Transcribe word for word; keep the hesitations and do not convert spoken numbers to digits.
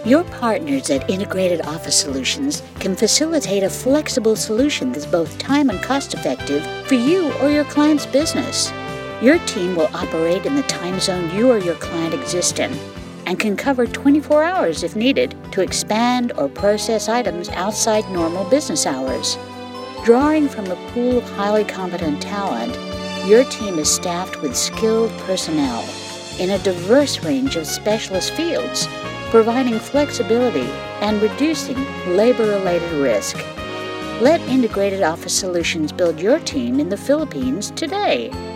Your partners at Integrated Office Solutions can facilitate a flexible solution that's both time and cost-effective for you or your client's business. Your team will operate in the time zone you or your client exist in and can cover twenty-four hours if needed to expand or process items outside normal business hours. Drawing from a pool of highly competent talent, your team is staffed with skilled personnel in a diverse range of specialist fields, providing flexibility and reducing labor-related risk. Let Integrated Office Solutions build your team in the Philippines today.